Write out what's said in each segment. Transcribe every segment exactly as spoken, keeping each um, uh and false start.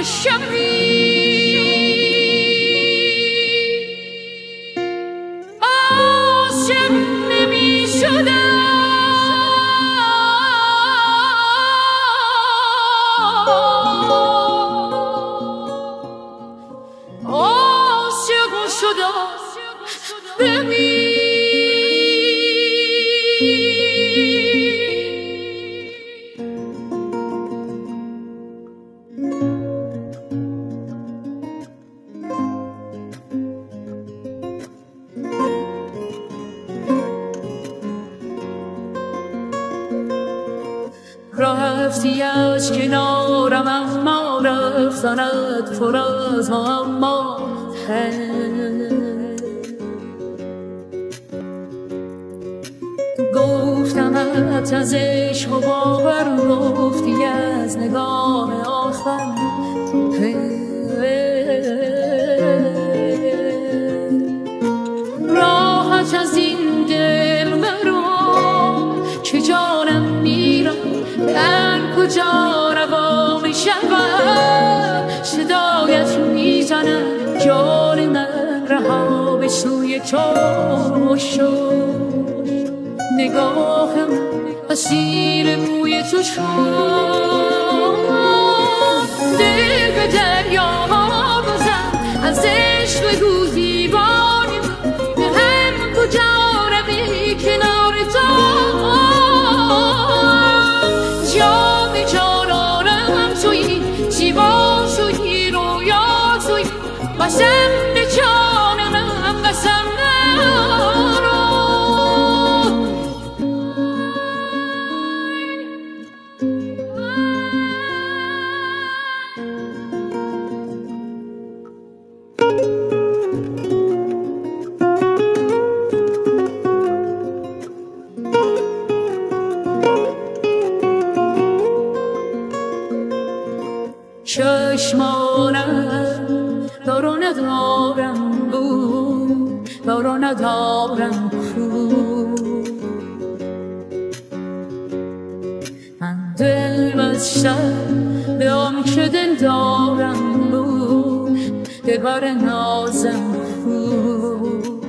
شمعی عاشق نمی شدم عاشق شدم ببین رفتی از کنارم اما رفتنت پر از معما گفتمت از عشق و باور گفتی از نگاه آخر راحت از این دل برو که جانم میرم در کجا روا می شود صدایت میزنم جان من رها به سوی تو شد نگاهم اسیر موی تو شد دل به دریا بزن از عشق بگو دیوانه به هم کجا روی کنار تو جام جانانم توی زیبا توی رویا توی قسم به جانم قسم نرو چشمانم دارو ندارم بود دارو ندارم بود من دل بستم به آن که دل دارم بود دلبر نازم بود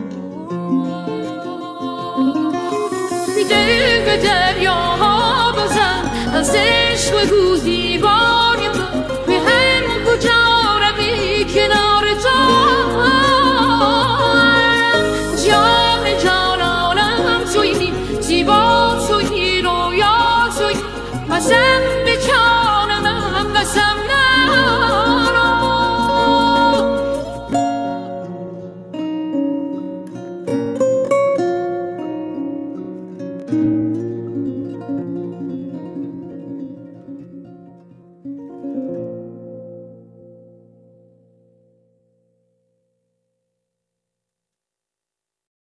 دل به دریا بزن از عشق بگو دیوانه